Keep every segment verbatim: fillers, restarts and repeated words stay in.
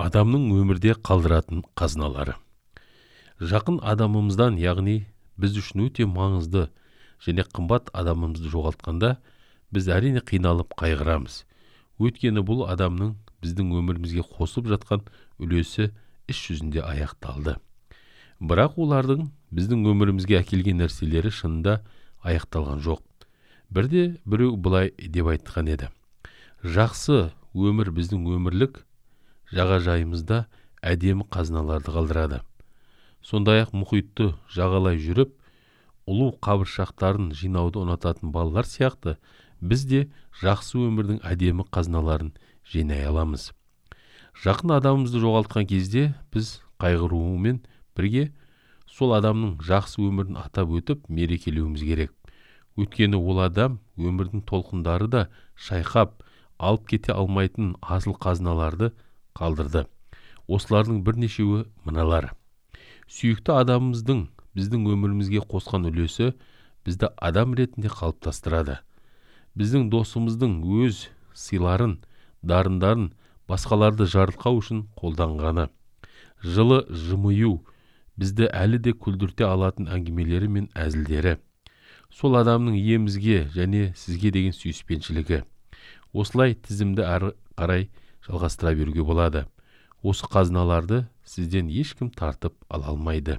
Адамның өмірде қалдыратын қазыналары. Жақын адамымыздан, яғни біз үшін өте маңызды және қымбат адамымызды жоғалтқанда, біз әрине қиналып қайғырамыз. Өйткені бұл адамның біздің өмірімізге қосып жатқан үлесі іс жүзінде аяқталды. Бірақ олардың біздің өмірімізге әкелген нәрселері шынында аяқталған жоқ. Бірде біреу былай деп айтқан еді: жақсы өмір біздің өмірлік жағажайымызда әдемі қазыналарды қалдырады. Сондай-ақ мұхитты жағалай жүріп, ұлу қабыршақтарын жинауды ұнататын балалар сияқты, біз де жақсы өмірдің әдемі қазыналарын жинай аламыз. Жақын адамымызды жоғалтқан кезде біз қайғырумен бірге сол адамның жақсы өмірін атап өтіп мерекелеуіміз керек. Өйткені ол адам өмірдің толқындары да шайқап алып кете алмайтын асыл қазыналарды қалдырды. Осылардың бірнешеуі мыналар: сүйікті адамымыздың біздің өмірімізге қосқан үлесі бізді адам ретінде қалыптастырады. Біздің досымыздың өз сыйларын, дарындарын басқаларды жарылқау үшін қолданғаны, жылы жымию, бізді әлі де күлдірте алатын әңгімелері мен әзілдері, сол адамның иемізге және сізге деген сүйіспеншілігі. Осылай тізімді әрі қарай жалғастыра беруге болады. Осы қазыналарды сізден ешкім тартып ала алмайды.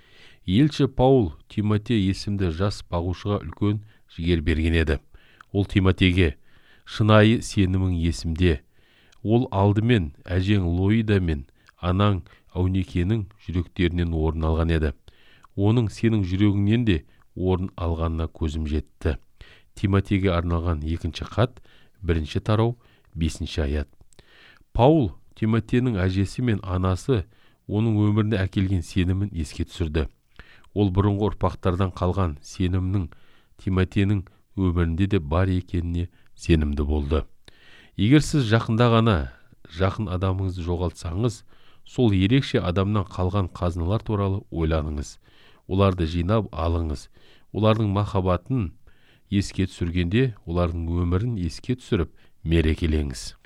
Елші Паул Тимотей есімді жас бағушыға үлкен жігер берген еді. Ол Тимотейге: шынайы сенімің есімде. Ол алдымен әжең Лоида мен анаң Аунекенің жүректерінен орын алған еді. Оның сенің жүрегіңнен де орын алғанына көзім жетті. Тимотейге арналған екінші хат, бірінші тарау, бесінші аят. Паул Тимотейдің әжесі мен анасы оның өміріне әкелген сенімін еске түсірді. Ол бұрынғы ұрпақтардан қалған сенімнің Тимотейдің өмірінде де бар екеніне сенімді болды. Егер сіз жақында ғана жақын адамыңызды жоғалтсаңыз, сол ерекше адамнан қалған қазыналар туралы ойланыңыз. Оларды жинап алыңыз. Олардың махаббатын еске түсіргенде, олардың өмірін еске түсіріп мерекелеңіз.